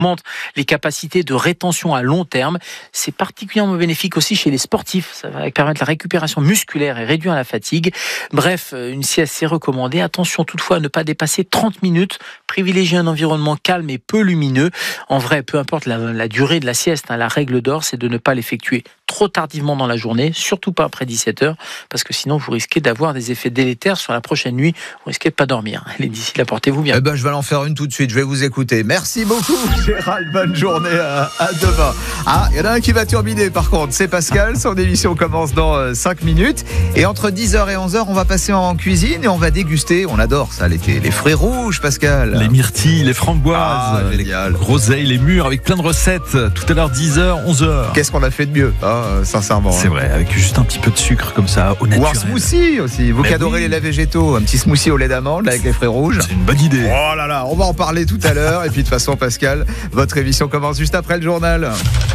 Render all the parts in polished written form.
augmente les capacités de rétention à long terme. C'est particulièrement bénéfique aussi chez les sportifs. Ça va permettre la récupération musculaire et réduire la fatigue. Bref, une sieste c'est recommandé. Attention toutefois à ne pas dépasser 30 minutes. Privilégier un environnement calme et peu lumineux. En vrai, peu importe la durée de la sieste, la règle d'or, c'est de ne pas l'effectuer trop tardivement dans la journée, surtout pas après 17h, parce que sinon vous risquez d'avoir des effets délétères sur la prochaine nuit. Vous risquez de pas dormir. Allez, d'ici là, portez-vous bien. Je vais en faire une tout de suite. Je vais vous écouter. Merci beaucoup, Gérald. Bonne journée. À demain. Il y en a un qui va turbiner par contre. C'est Pascal. Son émission commence dans 5 minutes. Et entre 10h et 11h, on va passer en cuisine et on va déguster. On adore ça, l'été. Les fruits rouges, Pascal. Les myrtilles, les framboises, les groseilles, les mûres, avec plein de recettes. Tout à l'heure, 10h, 11h. Qu'est-ce qu'on a fait de mieux, sincèrement. C'est vrai, avec juste un petit peu de sucre comme ça, au naturel. Ou un smoothie aussi. Vous qui adorez les laits végétaux, un petit smoothie au lait d'amande avec les fruits rouges. C'est une bonne idée. Oh là là, on va en parler tout à l'heure. Et puis de toute façon, Pascal, votre émission commence juste après le journal.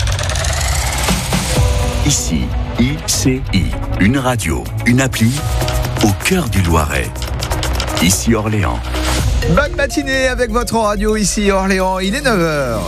Ici, ICI, une radio, une appli au cœur du Loiret. Ici Orléans. Bonne matinée avec votre radio ici Orléans. Il est 9h.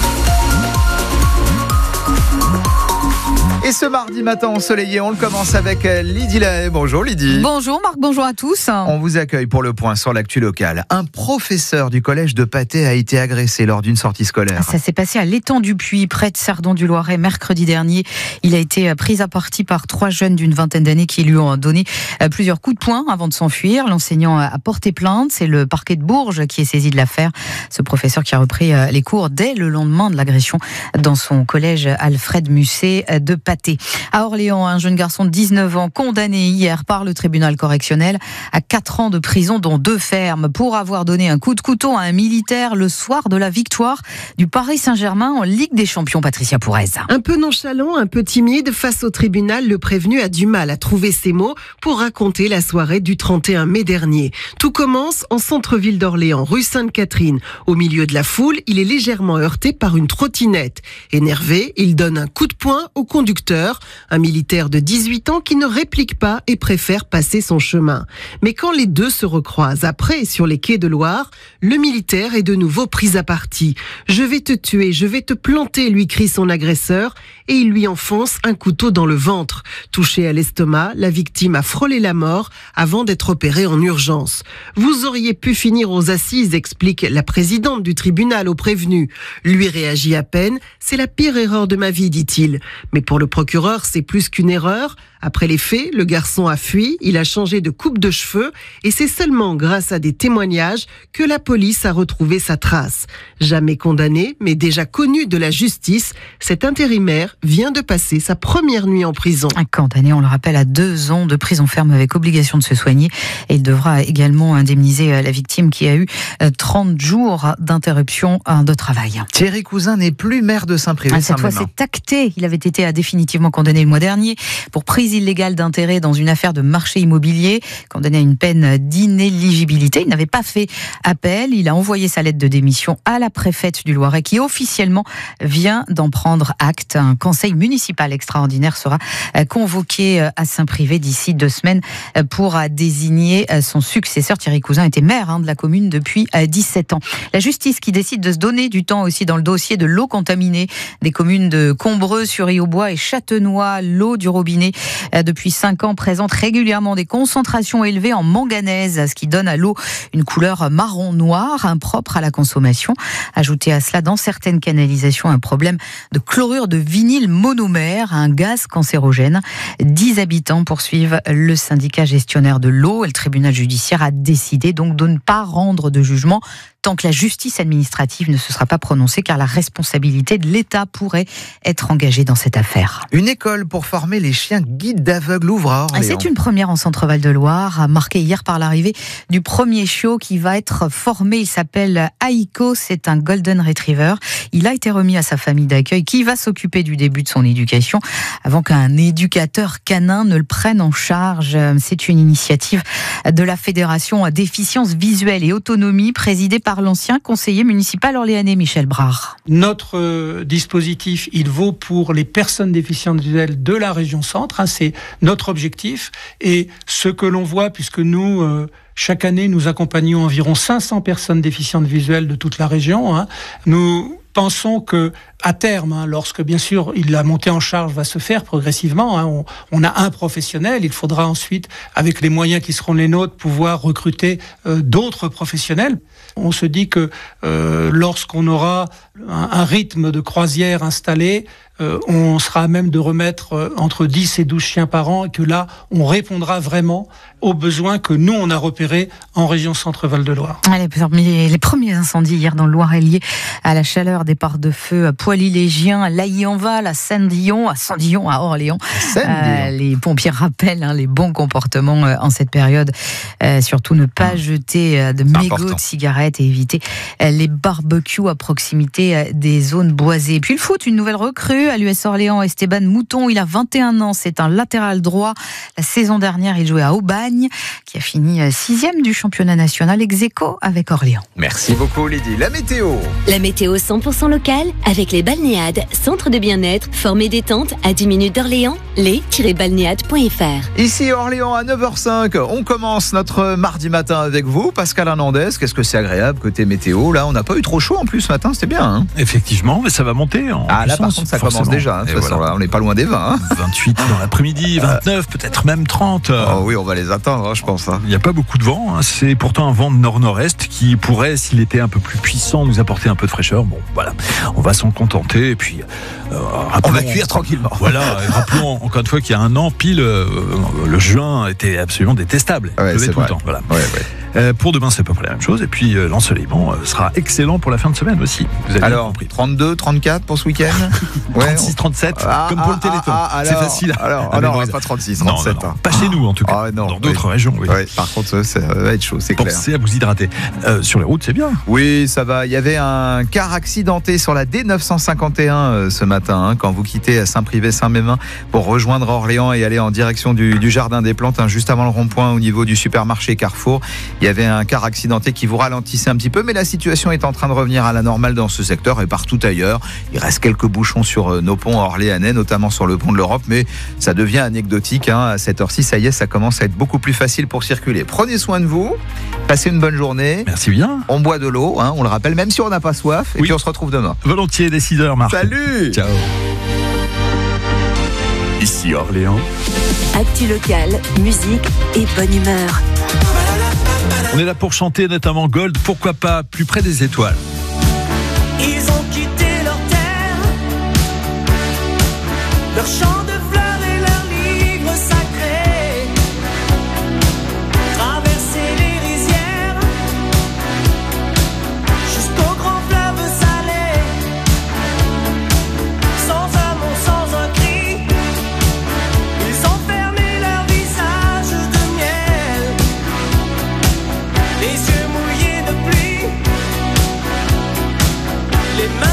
Et ce mardi matin ensoleillé, on le commence avec Lydie Lahaye. Bonjour Lydie. Bonjour Marc, bonjour à tous. On vous accueille pour le point sur l'actu locale. Un professeur du collège de Patay a été agressé lors d'une sortie scolaire. Ça s'est passé à l'étang du Puy, près de Cerdon-du-Loiret, mercredi dernier. Il a été pris à partie par 3 jeunes d'une vingtaine d'années qui lui ont donné plusieurs coups de poing avant de s'enfuir. L'enseignant a porté plainte. C'est le parquet de Bourges qui est saisi de l'affaire. Ce professeur qui a repris les cours dès le lendemain de l'agression dans son collège Alfred Musset de Patay. À Orléans, un jeune garçon de 19 ans condamné hier par le tribunal correctionnel à 4 ans de prison, dont 2 fermes, pour avoir donné un coup de couteau à un militaire le soir de la victoire du Paris Saint-Germain en Ligue des Champions. Patricia Pourrez. Un peu nonchalant, un peu timide, face au tribunal, le prévenu a du mal à trouver ses mots pour raconter la soirée du 31 mai dernier. Tout commence en centre-ville d'Orléans, rue Sainte-Catherine. Au milieu de la foule, il est légèrement heurté par une trottinette. Énervé, il donne un coup de poing au conducteur, un militaire de 18 ans qui ne réplique pas et préfère passer son chemin. Mais quand les deux se recroisent après sur les quais de Loire, le militaire est de nouveau pris à partie. « Je vais te tuer, je vais te planter », lui crie son agresseur et il lui enfonce un couteau dans le ventre. Touché à l'estomac, la victime a frôlé la mort avant d'être opérée en urgence. « Vous auriez pu finir aux assises », explique la présidente du tribunal au prévenu. Lui réagit à peine. « C'est la pire erreur de ma vie », dit-il. Mais pour le procureur, c'est plus qu'une erreur. Après les faits, le garçon a fui, il a changé de coupe de cheveux et c'est seulement grâce à des témoignages que la police a retrouvé sa trace. Jamais condamné, mais déjà connu de la justice, cet intérimaire vient de passer sa première nuit en prison. Condamné, on le rappelle, à 2 ans de prison ferme avec obligation de se soigner. Et il devra également indemniser la victime qui a eu 30 jours d'interruption de travail. Thierry Cousin n'est plus maire de Saint-Privé. Cette fois, c'est acté. Il avait été définitivement condamné le mois dernier pour prise illégale d'intérêt dans une affaire de marché immobilier, condamné à une peine d'inéligibilité. Il n'avait pas fait appel. Il a envoyé sa lettre de démission à la préfète du Loiret qui officiellement vient d'en prendre acte. Un conseil municipal extraordinaire sera convoqué à Saint-Privé d'ici 2 semaines pour désigner son successeur. Thierry Cousin était maire de la commune depuis 17 ans. La justice qui décide de se donner du temps aussi dans le dossier de l'eau contaminée des communes de Combreux-sur-Ille-aux-Bois et Châtenois. L'eau du robinet depuis 5 ans présente régulièrement des concentrations élevées en manganèse, ce qui donne à l'eau une couleur marron-noir, impropre à la consommation. Ajoutez à cela, dans certaines canalisations, un problème de chlorure de vinyle monomère, un gaz cancérogène. 10 habitants poursuivent le syndicat gestionnaire de l'eau et le tribunal judiciaire a décidé donc de ne pas rendre de jugement tant que la justice administrative ne se sera pas prononcée, car la responsabilité de l'État pourrait être engagée dans cette affaire. Une école pour former les chiens guides d'aveugles ouvre à Orléans. C'est une première en Centre-Val de Loire, marquée hier par l'arrivée du premier chiot qui va être formé. Il s'appelle Aiko, c'est un Golden Retriever. Il a été remis à sa famille d'accueil qui va s'occuper du début de son éducation avant qu'un éducateur canin ne le prenne en charge. C'est une initiative de la Fédération Déficience Visuelle et Autonomie, présidée par l'ancien conseiller municipal orléanais Michel Brard. Notre dispositif, il vaut pour les personnes déficientes visuelles de la région centre, c'est notre objectif. Et ce que l'on voit, puisque nous, chaque année, nous accompagnons environ 500 personnes déficientes visuelles de toute la région, nous pensons que à terme, lorsque bien sûr la montée en charge va se faire progressivement, on a un professionnel, il faudra ensuite, avec les moyens qui seront les nôtres, pouvoir recruter d'autres professionnels. On se dit que lorsqu'on aura un rythme de croisière installé, on sera à même de remettre entre 10 et 12 chiens par an, et que là, on répondra vraiment aux besoins que nous, on a repérés en région Centre-Val de Loire. Les premiers incendies hier dans le Loiret liés à la chaleur, départ de feu à Poilly-Légien, à Lailly-en-Val, à Saint-Dillon, à Orléans. Les pompiers rappellent les bons comportements en cette période. Surtout ne pas jeter de mégots de cigarettes et éviter les barbecues à proximité des zones boisées. Et puis le foot, une nouvelle recrue à l'US Orléans, Esteban Mouton. Il a 21 ans, c'est un latéral droit. La saison dernière, il jouait à Aubagne, qui a fini 6e du championnat national ex-aequo avec Orléans. Merci beaucoup Lydie. La météo. La météo 100% locale avec les Balnéades, centre de bien-être, formé détente à 10 minutes d'Orléans, les-balnéades.fr. Ici Orléans à 9h05, on commence notre mardi matin avec vous, Pascal Hernandez. Qu'est-ce que c'est agréable côté météo. Là, on n'a pas eu trop chaud en plus ce matin, c'était bien. Effectivement, mais ça va monter en puissance, là par contre ça commence déjà. De toute façon, là, on n'est pas loin des 20. 28 dans l'après-midi, 29, peut-être même 30. Oh oui, on va les atteindre, je pense. Il n'y a pas beaucoup de vent. C'est pourtant un vent de nord-nord-est qui pourrait, s'il était un peu plus puissant, nous apporter un peu de fraîcheur. Bon, voilà, on va s'en contenter. Et puis, on va cuire tranquillement. Voilà, et rappelons encore une fois qu'il y a un an, pile, le juin était absolument détestable. Il pleuvait tout le temps. Voilà. Pour demain, c'est à peu près la même chose. Et puis, l'ensoleillement sera excellent pour la fin de semaine aussi. Vous avez alors, compris. 32, 34 pour ce week-end 36, 37, comme pour le Téléthon. C'est facile. Alors, pas 36, 37. Non. Pas chez nous, en tout cas. Dans d'autres régions, oui. Par contre, ça va être chaud, c'est clair. Pensez à vous hydrater. Sur les routes, c'est bien. Oui, ça va. Il y avait un car accidenté sur la D951 ce matin, quand vous quittez Saint-Privé-Saint-Mémin pour rejoindre Orléans et aller en direction du Jardin des Plantes, juste avant le rond-point au niveau du supermarché Carrefour. Il y avait un car accidenté qui vous ralentissait un petit peu, mais la situation est en train de revenir à la normale dans ce secteur et partout ailleurs. Il reste quelques bouchons sur nos ponts orléanais, notamment sur le pont de l'Europe, mais ça devient anecdotique. À cette heure-ci, ça y est, ça commence à être beaucoup plus facile pour circuler. Prenez soin de vous, passez une bonne journée. Merci bien. On boit de l'eau, on le rappelle, même si on n'a pas soif, et puis on se retrouve demain. Volontiers, dès 6h, Marc. Salut. Ciao. Ici Orléans. Actu locale, musique et bonne humeur. On est là pour chanter notamment Gold, pourquoi pas plus près des étoiles. Ils ont quitté leur terre, leur champ de fleurs et leurs livres sacrés, traversé les rizières, jusqu'au grand fleuve salé, sans un mot, sans un cri, ils ont fermé leur visage de miel, les yeux mouillés de pluie, les mains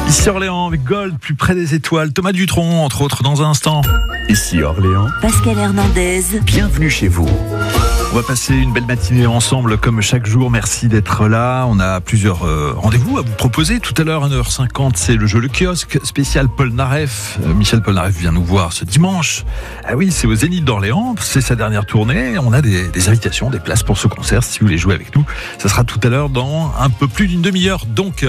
Ici Orléans avec Gold, plus près des étoiles. Thomas Dutronc, entre autres, dans un instant. Ici Orléans, Pascal Hernandez. bienvenue chez vous. On va passer une belle matinée ensemble comme chaque jour. Merci d'être là. On a plusieurs rendez-vous à vous proposer. Tout à l'heure, à 9h50, c'est le jeu Le Kiosque spécial Polnareff. Michel Polnareff vient nous voir ce dimanche. Ah oui, c'est au Zénith d'Orléans. C'est sa dernière tournée. On a des invitations, des places pour ce concert. Si vous voulez jouer avec nous, ça sera tout à l'heure dans un peu plus d'une demi-heure. Donc...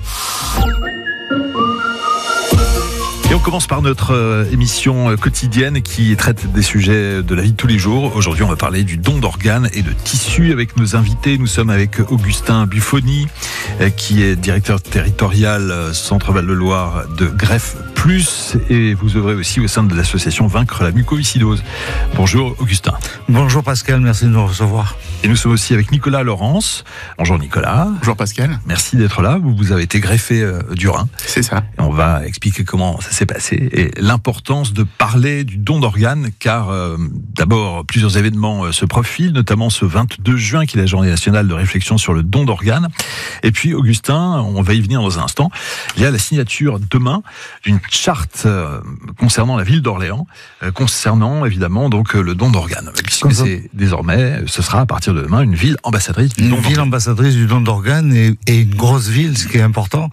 Et on commence par notre émission quotidienne qui traite des sujets de la vie de tous les jours. Aujourd'hui, on va parler du don d'organes et de tissus avec nos invités. Nous sommes avec Augustin Buffoni, qui est directeur territorial Centre Val-de-Loire de Greffe Plus. Et vous œuvrez aussi au sein de l'association Vaincre la mucoviscidose. Bonjour Augustin. Bonjour Pascal, merci de nous recevoir. Et nous sommes aussi avec Nicolas Laurence. Bonjour Nicolas. Bonjour Pascal. Merci d'être là. Vous avez été greffé du rein. C'est ça. Et on va expliquer comment ça s'est passé et l'importance de parler du don d'organes, car d'abord plusieurs événements se profilent, notamment ce 22 juin qui est la journée nationale de réflexion sur le don d'organes. Et puis Augustin, on va y venir dans un instant, il y a la signature demain d'une charte concernant la ville d'Orléans, concernant évidemment donc le don d'organes, puisque c'est désormais, ce sera à partir de demain une ville ambassadrice du don d'organes. Une ville ambassadrice du don d'organes et une grosse ville, ce qui est important.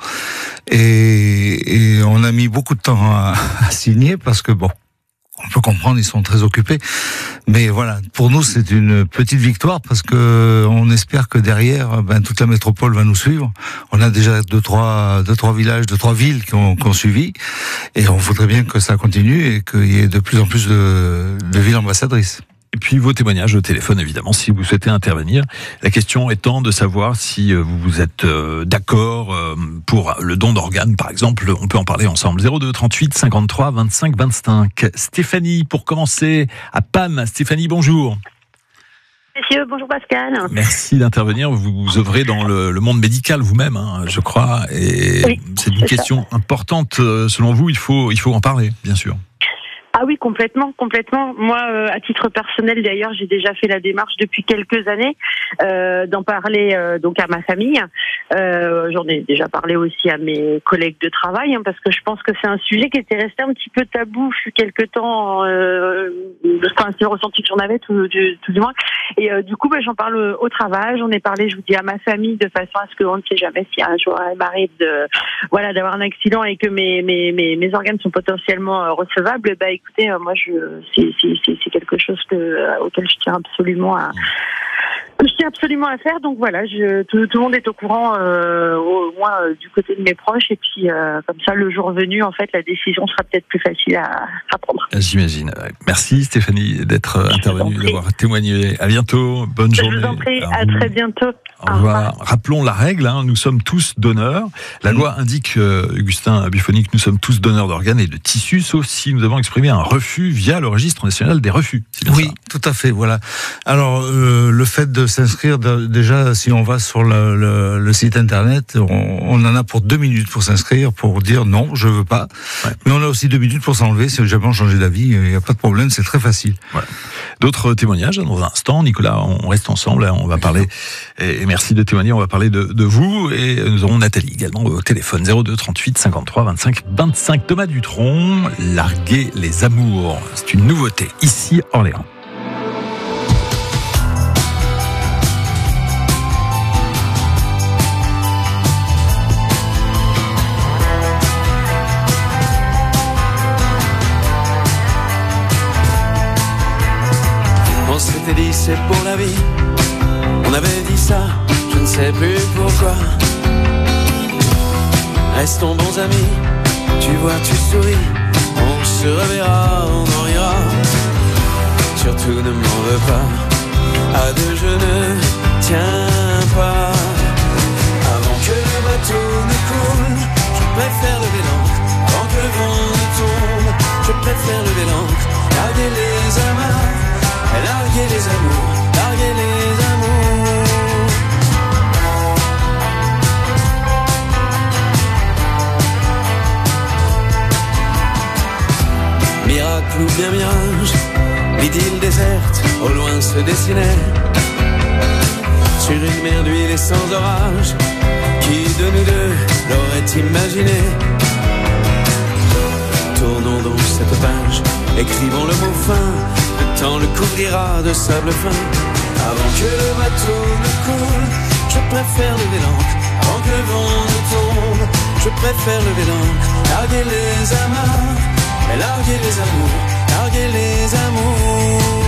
Et on a mis beaucoup de temps à signer parce que bon, on peut comprendre, ils sont très occupés. Mais voilà, pour nous, c'est une petite victoire parce que on espère que derrière, toute la métropole va nous suivre. On a déjà deux, trois villages, 2-3 villes qui ont suivi. Et on voudrait bien que ça continue et qu'il y ait de plus en plus de villes ambassadrices. Et puis vos témoignages au téléphone, évidemment, si vous souhaitez intervenir. La question étant de savoir si vous êtes d'accord pour le don d'organes, par exemple. On peut en parler ensemble. 02 38 53 25 25. Stéphanie, pour commencer, à Pannes. Stéphanie, bonjour. Messieurs, bonjour Pascal. Merci d'intervenir. Vous œuvrez dans le monde médical vous-même, hein, je crois. Et oui, c'est une question importante. Selon vous, il faut en parler, bien sûr. Ah oui, complètement. Moi, à titre personnel, d'ailleurs, j'ai déjà fait la démarche depuis quelques années d'en parler donc à ma famille. J'en ai déjà parlé aussi à mes collègues de travail, parce que je pense que c'est un sujet qui était resté un petit peu tabou fut quelque temps, c'est le ressenti que j'en avais tout du moins. Et du coup, j'en parle au travail, j'en ai parlé, je vous dis, à ma famille, de façon à ce qu'on ne sait jamais si un jour il m'arrive d'avoir un accident et que mes organes sont potentiellement recevables. Écoutez, moi, c'est quelque chose auquel je tiens absolument à faire. Donc voilà, tout le monde est au courant, au moins du côté de mes proches. Et puis, comme ça, le jour venu, en fait, la décision sera peut-être plus facile à prendre. J'imagine. Merci Stéphanie d'être intervenue, d'avoir témoigné. À bientôt. Bonne journée. Je vous en prie. À très bientôt. Au revoir. Rappelons la règle, nous sommes tous donneurs. La loi indique, Augustin Buffoni, que nous sommes tous donneurs d'organes et de tissus, sauf si nous avons exprimé un refus via le registre national des refus. Oui, ça. Tout à fait, voilà. Alors, le fait de s'inscrire, déjà, si on va sur le site internet, on en a pour 2 minutes pour s'inscrire, pour dire non, je veux pas. Ouais. Mais on a aussi 2 minutes pour s'enlever, si jamais on change d'avis, il n'y a pas de problème, c'est très facile. Ouais. D'autres témoignages dans un instant. Nicolas, on reste ensemble, on va parler, et merci de témoigner, on va parler de vous, et nous aurons Nathalie également au téléphone. 02 38 53 25 25. Thomas Dutronc, Larguer les amours. C'est une nouveauté, ici Orléans. On s'était dit c'est pour la vie, on avait dit ça, je ne sais plus pourquoi. Restons bons amis, tu vois tu souris, on se reverra, on en rira. Surtout ne m'en veux pas, à deux je ne tiens pas. Avant que le bateau ne coule, je préfère lever l'ancre. Avant que le vent ne tombe, je préfère lever l'ancre. Larguer les amarres, larguer les amours, larguer les amours. Miracle ou bien mirage, l'idylle déserte, au loin se dessinait. Sur une mer d'huile et sans orage, qui de nous deux l'aurait imaginer. Tournons donc cette page, écrivons le mot fin, le temps le couvrira de sable fin. Avant que le bateau ne coule, je préfère lever l'ancre. Avant que le vent ne tombe, je préfère lever l'ancre. Larguer les amarres, et larguer les amours, larguer les amours.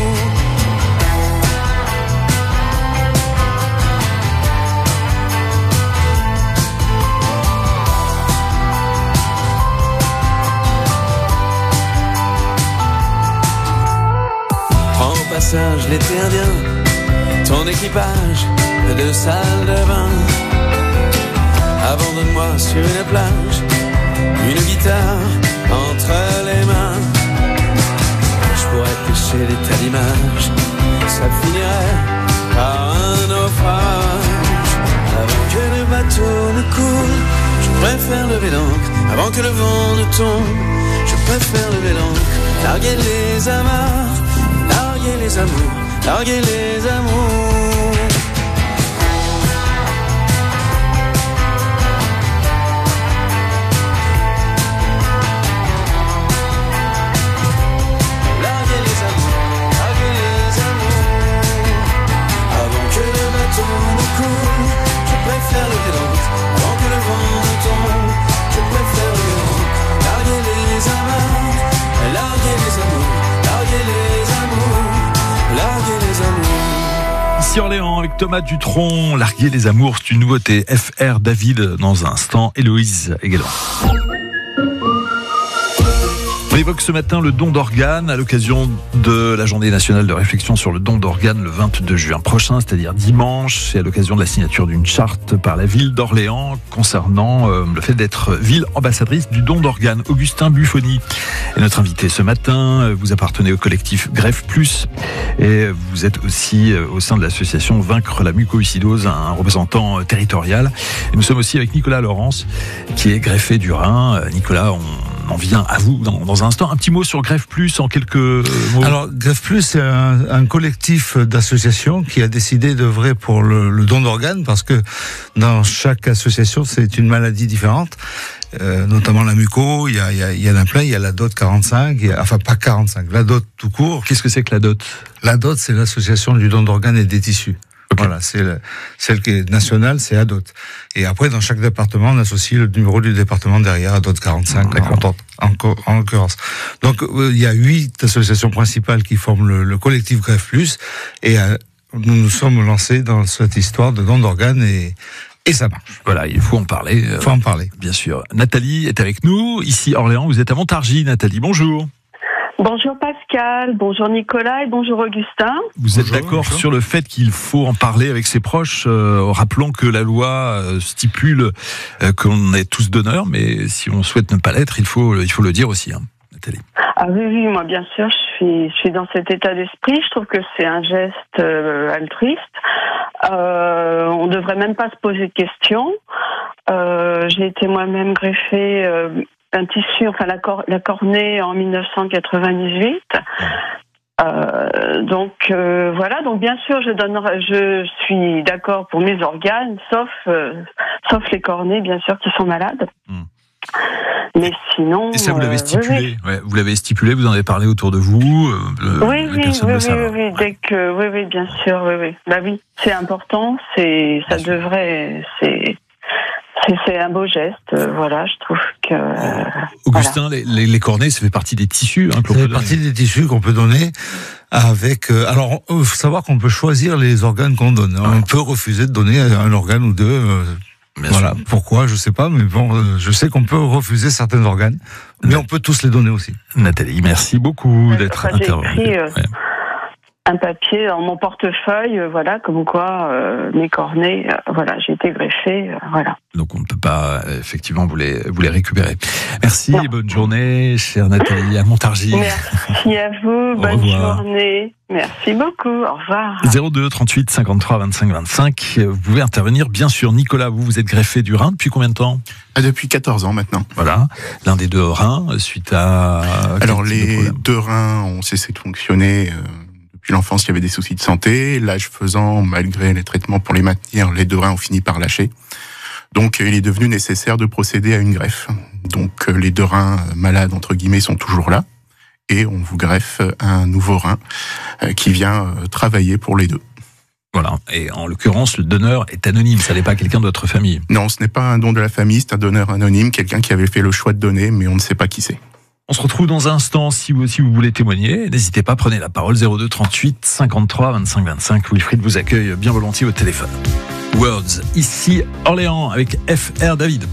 Prends au passage l'été indien, ton équipage de salle de bain. Abandonne-moi sur une plage, une guitare entre les mains. Je pourrais pêcher des tas d'images, ça finirait par un naufrage. Avant que le bateau ne coule, je préfère lever l'ancre. Avant que le vent ne tombe, je préfère lever l'ancre. Larguer les amarres, larguer les amours, larguer les amours. Ici Orléans avec Thomas Dutronc, Larguer les amours, c'est une nouveauté. FR David dans un instant, Héloïse également. On évoque ce matin le don d'organes à l'occasion de la journée nationale de réflexion sur le don d'organes le 22 juin prochain, c'est-à-dire dimanche, et à l'occasion de la signature d'une charte par la ville d'Orléans concernant le fait d'être ville ambassadrice du don d'organes. Augustin Buffoni est notre invité ce matin. Vous appartenez au collectif Greffe Plus et vous êtes aussi au sein de l'association Vaincre la mucoviscidose, un représentant territorial. Et nous sommes aussi avec Nicolas Laurence qui est greffé du rein. Nicolas, on vient à vous dans un instant. Un petit mot sur Greffe Plus en quelques mots. Alors, Greffe Plus, c'est un collectif d'associations qui a décidé d'œuvrer pour le don d'organes parce que dans chaque association, c'est une maladie différente. Notamment la muco, il y en a plein, il y a la DOT 45, enfin pas 45, la DOT tout court. Qu'est-ce que c'est que la DOT ? La DOT, c'est l'association du don d'organes et des tissus. Okay. Voilà, c'est celle qui est nationale, c'est ADOT. Et après, dans chaque département, on associe le numéro du département derrière, ADOT 45, en l'occurrence. Donc, il y a 8 associations principales qui forment le collectif Greffe Plus, et nous nous sommes lancés dans cette histoire de don d'organes et ça marche. Voilà, il faut en parler. Il faut en parler. Bien sûr. Nathalie est avec nous, ici Orléans, vous êtes à Montargis. Nathalie, bonjour. Bonjour Pascal, bonjour Nicolas et bonjour Augustin. Vous êtes d'accord sur le fait qu'il faut en parler avec ses proches, rappelons que la loi stipule qu'on est tous donneurs, mais si on souhaite ne pas l'être, il faut le dire aussi, hein, Nathalie. Ah oui, moi bien sûr, je suis dans cet état d'esprit. Je trouve que c'est un geste altruiste. On devrait même pas se poser de questions. J'ai été moi-même greffée un tissu, enfin la cornée en 1998. Donc voilà, donc bien sûr je suis d'accord pour mes organes, sauf les cornées bien sûr qui sont malades. Mais sinon. Et ça vous l'avez stipulé, oui. Ouais, vous l'avez stipulé, vous en avez parlé autour de vous. Oui, dès que oui, bien sûr, oui. Bah oui, c'est important, c'est un beau geste, voilà, je trouve que... Augustin, voilà. les cornets, ça fait partie des tissus hein, ça fait partie des tissus qu'on peut donner avec... alors, il faut savoir qu'on peut choisir les organes qu'on donne. Ouais. On peut refuser de donner un organe ou deux. Voilà. Sûr. Pourquoi, je sais pas, mais bon, je sais qu'on peut refuser certains organes, mais on peut tous les donner aussi. Nathalie, merci beaucoup d'être intervenue. Un papier dans mon portefeuille, voilà, comme quoi mes cornets, voilà, j'ai été greffée, voilà. Donc on ne peut pas effectivement vous les récupérer. Merci, bonne journée, chère Nathalie, à Montargis. Merci à vous, bonne journée. Merci beaucoup, au revoir. 02 38 53 25 25. Vous pouvez intervenir, bien sûr. Nicolas, vous êtes greffé du rein depuis combien de temps ? Depuis 14 ans maintenant. Voilà, l'un des deux reins suite à... Alors les deux reins ont cessé de fonctionner. Depuis l'enfance, il y avait des soucis de santé. L'âge faisant, malgré les traitements pour les maintenir, les deux reins ont fini par lâcher. Donc il est devenu nécessaire de procéder à une greffe. Donc les 2 reins malades entre guillemets sont toujours là et on vous greffe un nouveau rein qui vient travailler pour les 2. Voilà, et en l'occurrence, le donneur est anonyme, ça n'est pas quelqu'un de votre famille. Non, ce n'est pas un don de la famille, c'est un donneur anonyme, quelqu'un qui avait fait le choix de donner, mais on ne sait pas qui c'est. On se retrouve dans un instant, si vous voulez témoigner, n'hésitez pas, prenez la parole, 02 38 53 25 25, Wilfried vous accueille bien volontiers au téléphone. Words, ici Orléans, avec FR David.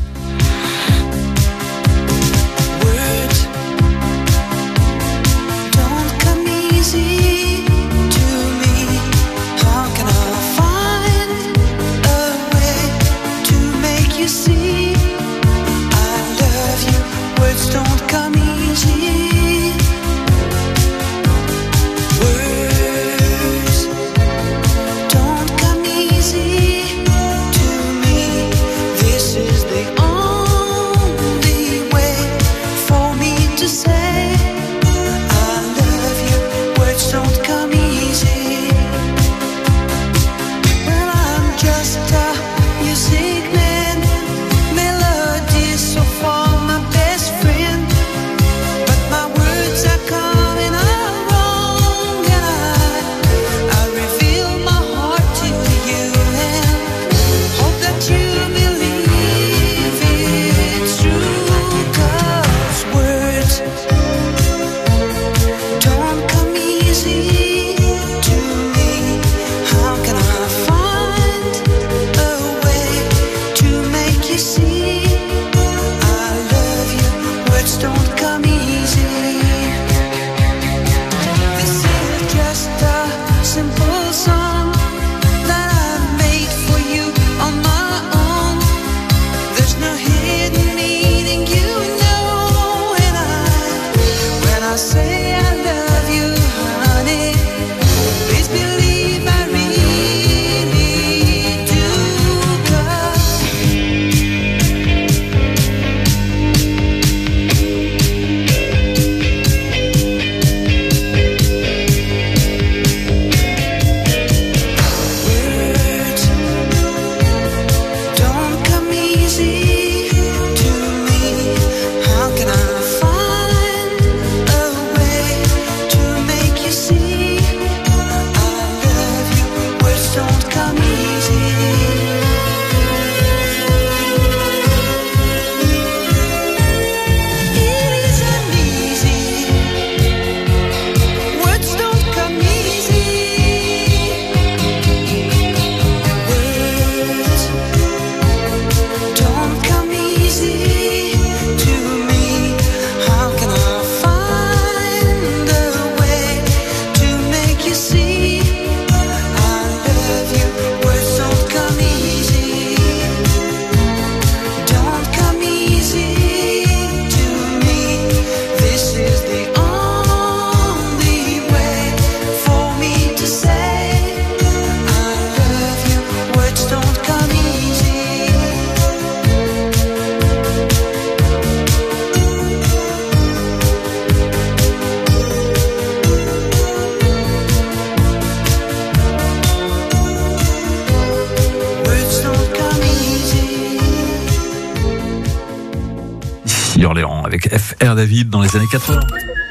Orléans avec FR David dans les années 80.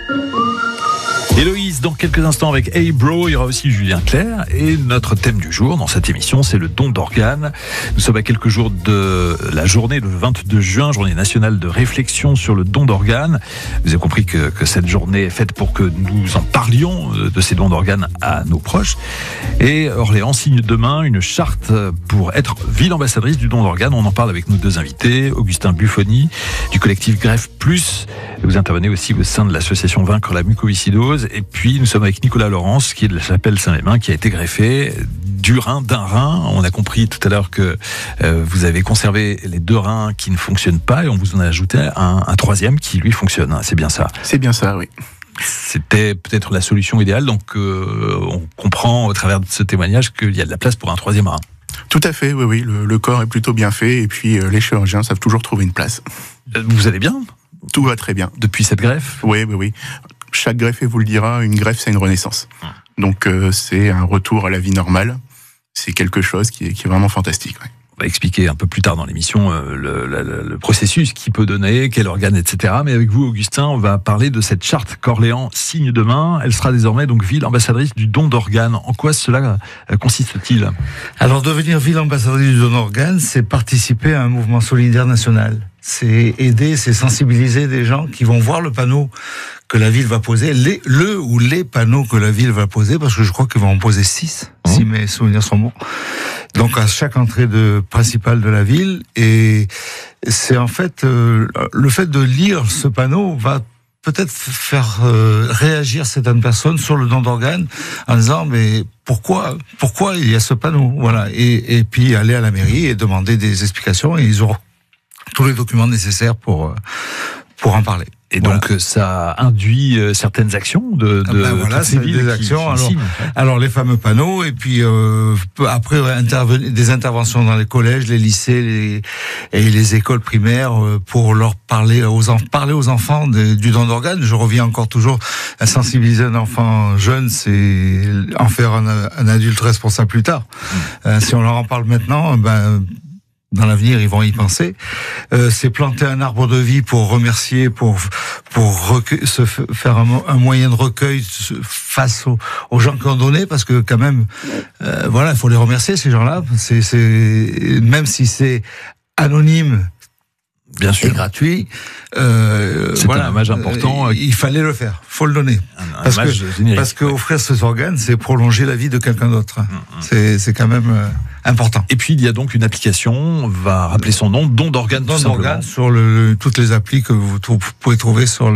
Héloïse, dans quelques instants avec Hey Bro, il y aura aussi Julien Clerc. Et notre thème du jour dans cette émission, c'est le don d'organes. Nous sommes à quelques jours de la journée, le 22 juin, journée nationale de réflexion sur le don d'organes. Vous avez compris que cette journée est faite pour que nous en parlions de ces dons d'organes à nos proches. Et Orléans signe demain une charte pour être ville ambassadrice du don d'organes. On en parle avec nos deux invités, Augustin Buffoni du collectif Greffe Plus. Vous intervenez aussi au sein de l'association Vaincre la mucoviscidose. Et puis nous sommes avec Nicolas Laurence, qui est de la chapelle Saint-Lémin, qui a été greffé du rein, d'un rein. On a compris tout à l'heure que vous avez conservé les deux reins qui ne fonctionnent pas et on vous en a ajouté un troisième qui lui fonctionne. C'est bien ça? C'est bien ça, oui. C'était peut-être la solution idéale, donc on comprend au travers de ce témoignage qu'il y a de la place pour un troisième rein. Tout à fait, oui. Le corps est plutôt bien fait et puis les chirurgiens savent toujours trouver une place. Vous allez bien? Tout va très bien. Depuis cette greffe? Oui. Chaque greffé vous le dira, une greffe c'est une renaissance. Donc c'est un retour à la vie normale. C'est quelque chose qui est vraiment fantastique. Ouais. On va expliquer un peu plus tard dans l'émission le processus qui peut donner, quel organe, etc. Mais avec vous, Augustin, on va parler de cette charte qu'Orléans signe demain. Elle sera désormais donc ville ambassadrice du don d'organes. En quoi cela consiste-t-il ? Alors, devenir ville ambassadrice du don d'organes, c'est participer à un mouvement solidaire national. C'est aider, c'est sensibiliser des gens qui vont voir le panneau que la ville va poser, les panneaux que la ville va poser, parce que je crois qu'ils vont en poser 6, si mes souvenirs sont bons. Donc à chaque entrée principale de la ville, et c'est en fait le fait de lire ce panneau va peut-être faire réagir certaines personnes sur le don d'organes en disant mais pourquoi il y a ce panneau, voilà, et puis aller à la mairie et demander des explications, et ils auront tous les documents nécessaires pour en parler. Et donc ça induit certaines actions voilà, c'est des actions. Alors les fameux panneaux, et puis après des interventions dans les collèges, les lycées et les écoles primaires pour leur parler aux enfants du don d'organes. Je reviens encore toujours à sensibiliser un enfant jeune, c'est en faire un adulte responsable plus tard. Si on leur en parle maintenant, dans l'avenir, ils vont y penser. C'est planter un arbre de vie pour remercier, pour se faire un moyen de recueil face aux gens qui ont donné, parce que quand même, voilà, il faut les remercier, ces gens-là. C'est même si c'est anonyme, bien sûr, et gratuit. C'est un hommage important. Il fallait le faire. Faut le donner. Parce que offrir ces organes, c'est prolonger la vie de quelqu'un d'autre. C'est quand même important. Et puis il y a donc une application, on va rappeler son nom, don d'organes. Don d'organes sur toutes les applis que vous pouvez trouver sur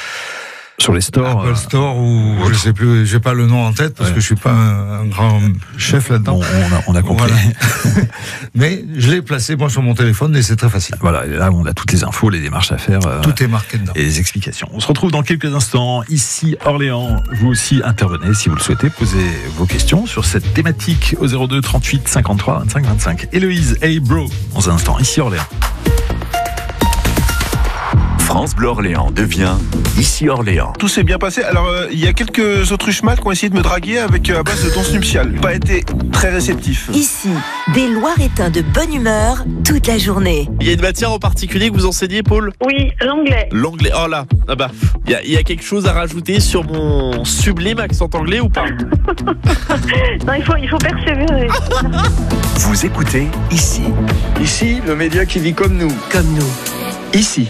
les stores, Apple Store, ou je sais plus, j'ai pas le nom en tête parce que je suis pas un grand chef là-dedans. On a compris. Voilà. Mais je l'ai placé moi sur mon téléphone et c'est très facile. Voilà, et là on a toutes les infos, les démarches à faire. Tout est marqué dedans. Et les explications. On se retrouve dans quelques instants ici Orléans. Vous aussi intervenez si vous le souhaitez, posez vos questions sur cette thématique au 02 38 53 25 25. Héloïse, hey bro, dans un instant ici Orléans. France Bleu Orléans devient ici Orléans. Tout s'est bien passé. Alors, il y a quelques autruches mâles qui ont essayé de me draguer avec à base de danse nuptiale. Pas été très réceptif. Ici, des Loiretains de bonne humeur toute la journée. Il y a une matière en particulier que vous enseignez, Paul ? Oui, l'anglais. L'anglais, oh là, il y a quelque chose à rajouter sur mon sublime accent anglais ou pas ? Non, il faut persévérer. Vous écoutez ici. Ici, le média qui vit comme nous. Comme nous. Ici.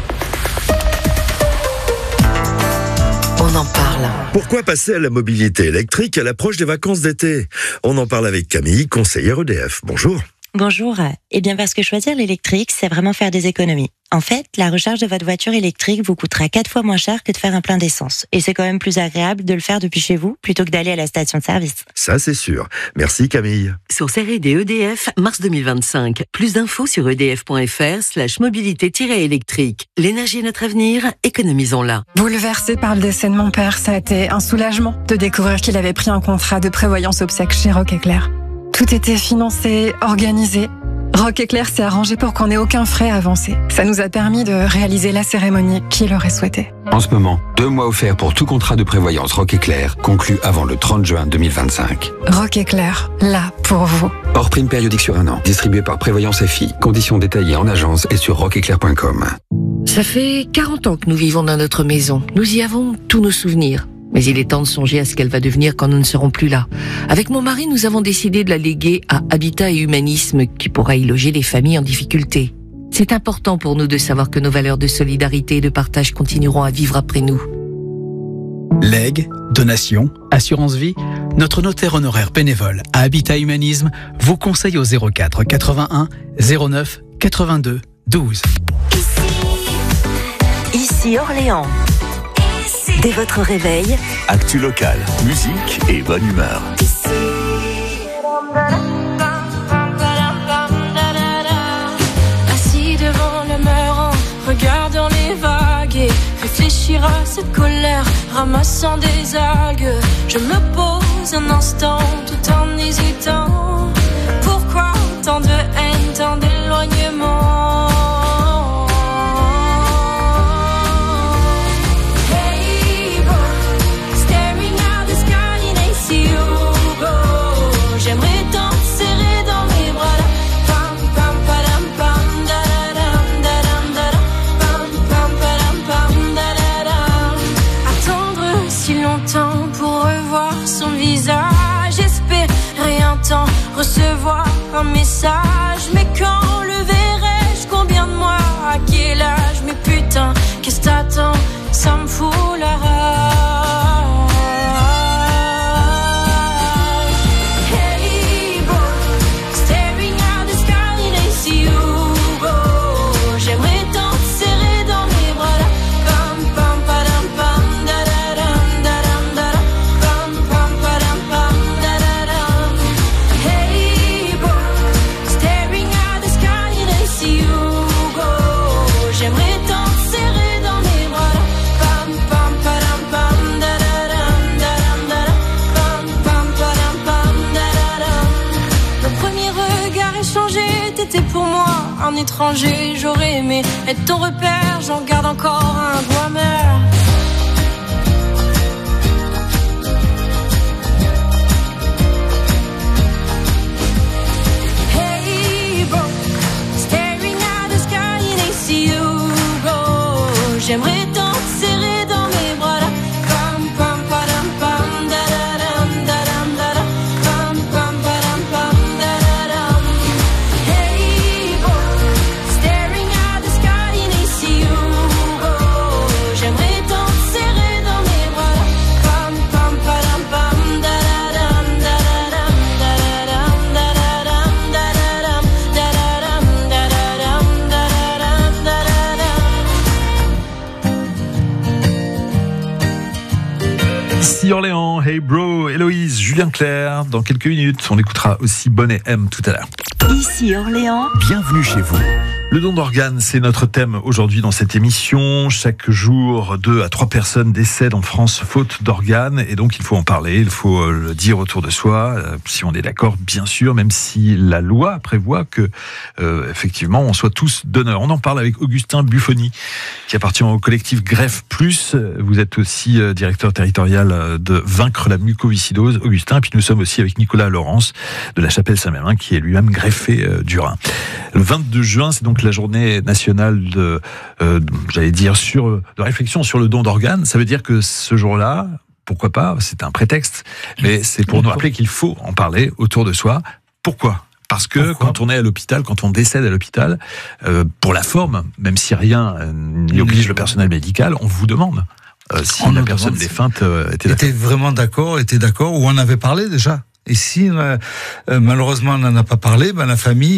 On en parle. Pourquoi passer à la mobilité électrique à l'approche des vacances d'été ? On en parle avec Camille, conseillère EDF. Bonjour. Bonjour. Eh bien, parce que choisir l'électrique, c'est vraiment faire des économies. En fait, la recharge de votre voiture électrique vous coûtera 4 fois moins cher que de faire un plein d'essence. Et c'est quand même plus agréable de le faire depuis chez vous plutôt que d'aller à la station de service. Ça, c'est sûr. Merci Camille. Source R&D EDF, mars 2025. Plus d'infos sur edf.fr/mobilité-électrique. L'énergie est notre avenir, économisons-la. Bouleversé par le décès de mon père, ça a été un soulagement de découvrir qu'il avait pris un contrat de prévoyance obsèques chez Rock Éclair. Tout était financé, organisé. Rock Éclair s'est arrangé pour qu'on n'ait aucun frais à avancer. Ça nous a permis de réaliser la cérémonie qu'il aurait souhaité. En ce moment, 2 mois offerts pour tout contrat de prévoyance Rock Éclair, conclu avant le 30 juin 2025. Rock Éclair, là pour vous. Hors prime périodique sur 1 an, distribué par Prévoyance FI. Conditions détaillées en agence et sur rockeclair.com. Ça fait 40 ans que nous vivons dans notre maison. Nous y avons tous nos souvenirs. Mais il est temps de songer à ce qu'elle va devenir quand nous ne serons plus là. Avec mon mari, nous avons décidé de la léguer à Habitat et Humanisme, qui pourra y loger les familles en difficulté. C'est important pour nous de savoir que nos valeurs de solidarité et de partage continueront à vivre après nous. Legs, donations, assurance vie, notre notaire honoraire bénévole à Habitat Humanisme vous conseille au 04 81 09 82 12. Ici Orléans. Dès votre réveil, actu local, musique et bonne humeur. Assis devant le mur, regardant les vagues et réfléchir à cette colère, ramassant des algues. Je me pose un instant tout en hésitant. Pourquoi tant de haine, tant d'éloignement? étranger. J'aurais aimé être ton repère, j'en garde encore un goût amer. Hey bro, staring at the sky and I see you go. J'aimerais tant te serrer dans mes bras là. Pam pam padam pam da da dam da dam da da. Pam pam padam pam da da dam. Hey bro, staring at the sky and I see you go. J'aimerais tant te serrer dans mes bras là. Pam pam padam pam da da dam da da dam da da dam da da dam da da dam da da dam da da dam da da dam da da dam. Ici Orléans, Hey Bro, Héloïse, Julien Clerc. Dans quelques minutes, on écoutera aussi Bonnet M tout à l'heure. Ici Orléans. Bienvenue chez vous. Le don d'organes, c'est notre thème aujourd'hui dans cette émission. Chaque jour, 2 à 3 personnes décèdent en France faute d'organes. Et donc, il faut en parler, il faut le dire autour de soi, si on est d'accord, bien sûr, même si la loi prévoit que, effectivement, on soit tous donneurs. On en parle avec Augustin Buffoni, qui appartient au collectif Greffe Plus. Vous êtes aussi directeur territorial de Vaincre la mucoviscidose, Augustin. Et puis, nous sommes aussi avec Nicolas Laurence de la Chapelle Saint-Merlin, qui est lui-même greffé du rein. Le 22 juin, c'est donc la journée nationale de réflexion sur le don d'organes. Ça veut dire que ce jour-là, pourquoi pas, c'est un prétexte, mais c'est pour nous rappeler qu'il faut en parler autour de soi. Pourquoi ? Parce que quand on est à l'hôpital, quand on décède à l'hôpital, pour la forme, même si rien n'y oblige le personnel médical, on vous demande si la personne défunte était vraiment d'accord, ou en avait parlé déjà. Et si malheureusement on n'en a pas parlé, la famille,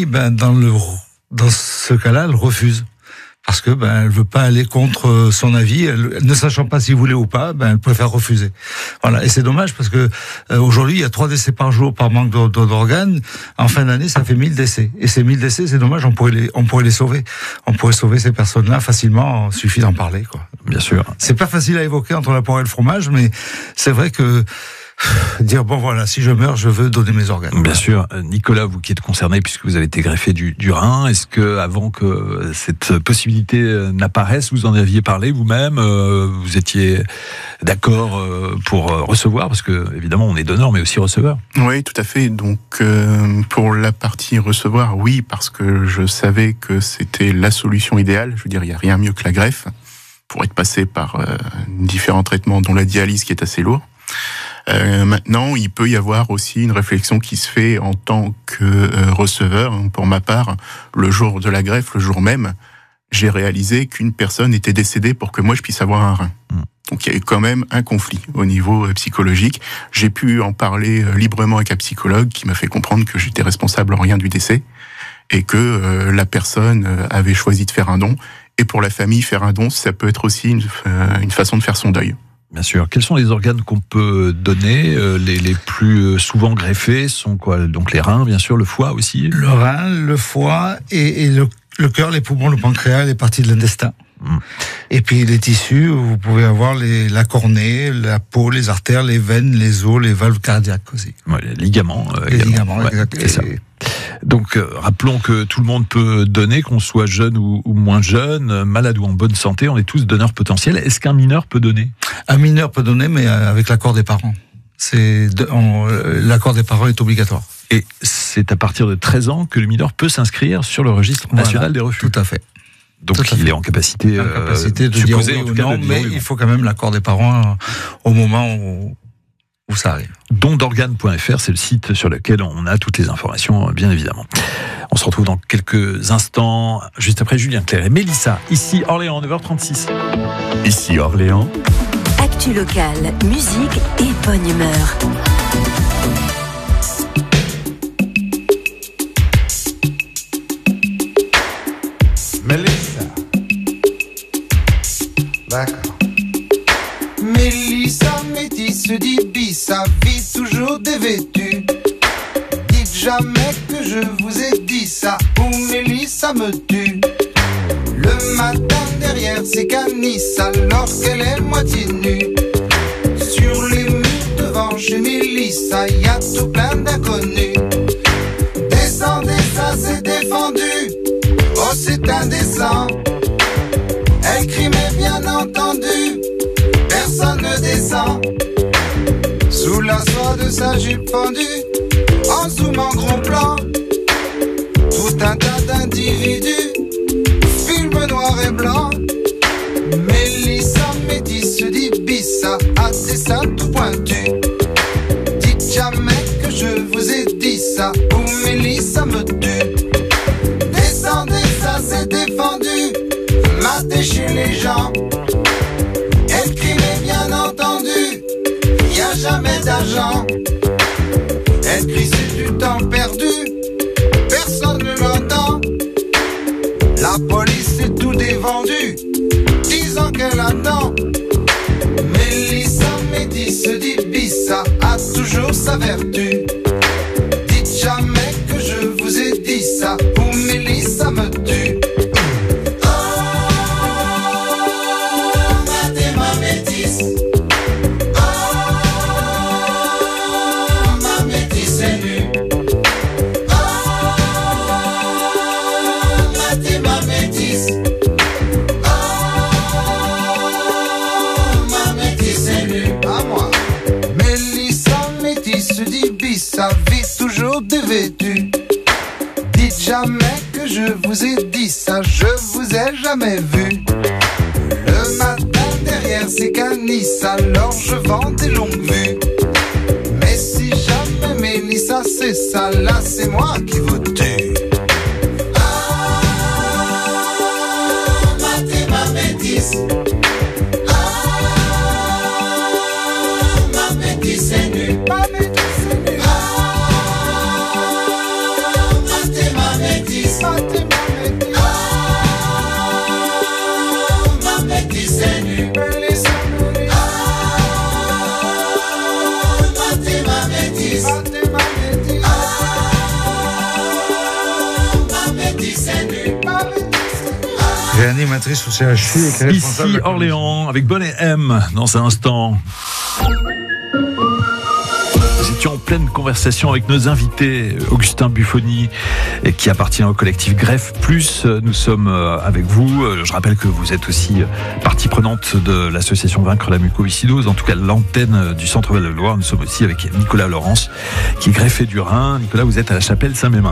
dans ce cas-là, elle refuse. Parce que elle veut pas aller contre son avis, elle, ne sachant pas s'il voulait ou pas, elle préfère refuser. Voilà, et c'est dommage parce que aujourd'hui, il y a 3 décès par jour par manque d'organes. En fin d'année, ça fait 1000 décès. Et ces 1000 décès, c'est dommage, on pourrait les sauver. On pourrait sauver ces personnes-là facilement, il suffit d'en parler, quoi. Bien sûr. C'est pas facile à évoquer entre la poire et le fromage, mais c'est vrai que dire si je meurs, je veux donner mes organes. Bien sûr. Nicolas, vous qui êtes concerné puisque vous avez été greffé du rein, est-ce que avant que cette possibilité n'apparaisse, vous en aviez parlé vous-même, vous étiez d'accord pour recevoir, parce que évidemment on est donneur mais aussi receveur. Oui, tout à fait. Donc pour la partie recevoir, oui, parce que je savais que c'était la solution idéale. Je veux dire, il n'y a rien mieux que la greffe pour être passé par différents traitements, dont la dialyse qui est assez lourd. Maintenant, il peut y avoir aussi une réflexion qui se fait en tant que receveur. Pour ma part, le jour de la greffe, le jour même, j'ai réalisé qu'une personne était décédée pour que moi je puisse avoir un rein. Donc il y a eu quand même un conflit au niveau psychologique. J'ai pu en parler librement avec un psychologue qui m'a fait comprendre que j'étais responsable en rien du décès et que la personne avait choisi de faire un don. Et pour la famille, faire un don, ça peut être aussi une façon de faire son deuil. Bien sûr. Quels sont les organes qu'on peut donner ? Les plus souvent greffés sont quoi ? Donc les reins, bien sûr, le foie aussi. Le rein, le foie et le cœur, les poumons, le pancréas, les parties de l'intestin. Et puis les tissus, vous pouvez avoir la cornée, la peau, les artères, les veines, les os, les valves cardiaques aussi. Ouais, les ligaments. Les ligaments, exactement. C'est ça. Donc, rappelons que tout le monde peut donner, qu'on soit jeune ou moins jeune, malade ou en bonne santé, on est tous donneurs potentiels. Est-ce qu'un mineur peut donner ? Un mineur peut donner, mais avec l'accord des parents. L'accord des parents est obligatoire. Et c'est à partir de 13 ans que le mineur peut s'inscrire sur le registre national des refus. Tout à fait. Donc il est en capacité de dire oui ou non, mais il faut quand même l'accord des parents au moment où ça arrive. Dondorganes.fr, c'est le site sur lequel on a toutes les informations, bien évidemment. On se retrouve dans quelques instants, juste après Julien Clerc et Mélissa, ici Orléans, 9h36. Ici Orléans. Actu locale, musique et bonne humeur. Mélissa. D'accord. Mélissa, métisse d'Ibissa, vie toujours dévêtue. Dites jamais que je vous ai dit ça, ou Mélissa me tue. Le matin derrière ses canisses, alors qu'elle est moitié nue. Sur les murs devant chez Mélissa, y a tout plein d'inconnus. Descendez, ça c'est défendu. Oh, c'est c'est indécent. Elle crie mais bien entendu, personne ne descend. Sous la soie de sa jupe fendue, en zoom en gros plan, tout un tas d'individus, film noir et blanc. Mélissa métisse d'Ibissa, à des seins tout pointus. Dites jamais que je vous ai dit ça, ou Mélissa me tue. Descendez, ça c'est défendu, matez chez les gens. Elle crie mais bien entendu, y a jamais d'argent. Elle crie c'est du temps perdu, personne ne l'entend. La police est tout dévendu, 10 ans qu'elle attend. Mélissa métisse d'Ibissa a toujours sa vertu. Dites jamais que je vous ai dit ça, ou Mélissa me tue. Oh, matez ma métisse. Oh, ma métisse est nue. Oh, matez ma métisse. Oh, ma métisse est nue. À moi. Mélissa métisse d'Ibissa vit toujours dévêtue. Dites jamais que je vous ai dit ça, je vous ai jamais vu. Le matin derrière ces canisses, alors je vends des longues vues. Mais si jamais Mélissa c'est ça, là c'est moi qui vous tue. Ah, matez ma métisse. Ah, ma métisse est nue. Ma métisse est nue. Ah, matez ma métisse. Matez ma métisse. Ah, ma métisse est nue. Mélissa me tue. Ah, matez ma métisse. Matez ma métisse. Ah, ma métisse est nue. Ma métisse est nue. Réanimatrice au CHU et qui est responsable. Ici Orléans avec Bonnet M dans un instant. Nous étions en pleine conversation avec nos invités, Augustin Buffoni, qui appartient au collectif Greffe Plus. Nous sommes avec vous. Je rappelle que vous êtes aussi partie prenante de l'association Vaincre la mucoviscidose, en tout cas l'antenne du Centre Val de Loire. Nous sommes aussi avec Nicolas Laurence, qui est greffé du rein. Nicolas, vous êtes à la Chapelle Saint-Mémin.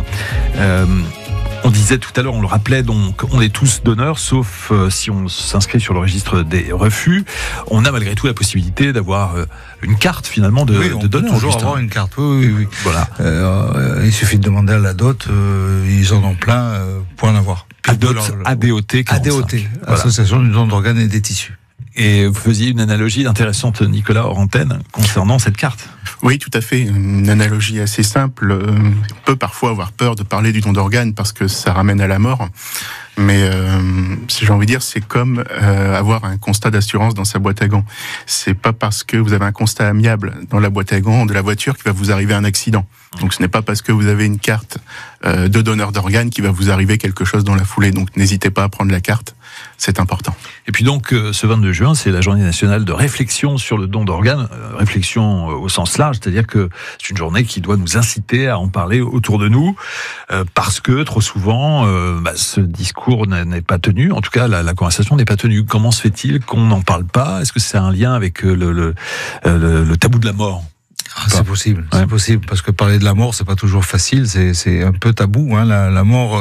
On disait tout à l'heure, on le rappelait, donc on est tous donneurs, sauf si on s'inscrit sur le registre des refus. On a malgré tout la possibilité d'avoir une carte finalement de donneur. On peut toujours avoir une carte, oui. Voilà. Il suffit de demander à la DOT, ils en ont plein pour en avoir. ADOT, 45. ADOT, Association du don d'organes et des tissus. Et vous faisiez une analogie intéressante, Nicolas, hors antenne, concernant cette carte. Oui, tout à fait. Une analogie assez simple. On peut parfois avoir peur de parler du don d'organes parce que ça ramène à la mort. Mais si j'ai envie de dire, c'est comme avoir un constat d'assurance dans sa boîte à gants. C'est pas parce que vous avez un constat amiable dans la boîte à gants de la voiture qu'il va vous arriver un accident. Donc ce n'est pas parce que vous avez une carte de donneur d'organes qu'il va vous arriver quelque chose dans la foulée. Donc n'hésitez pas à prendre la carte, c'est important. Et puis donc ce 22 juin, c'est la journée nationale de réflexion sur le don d'organes, réflexion au sens large, c'est-à-dire que c'est une journée qui doit nous inciter à en parler autour de nous, parce que trop souvent, ce discours n'est pas tenu, en tout cas la conversation n'est pas tenue. Comment se fait-il qu'on n'en parle pas ? Est-ce que c'est un lien avec le tabou de la mort ? C'est possible, c'est possible, parce que parler de la mort, c'est pas toujours facile, c'est un peu tabou, hein, la mort,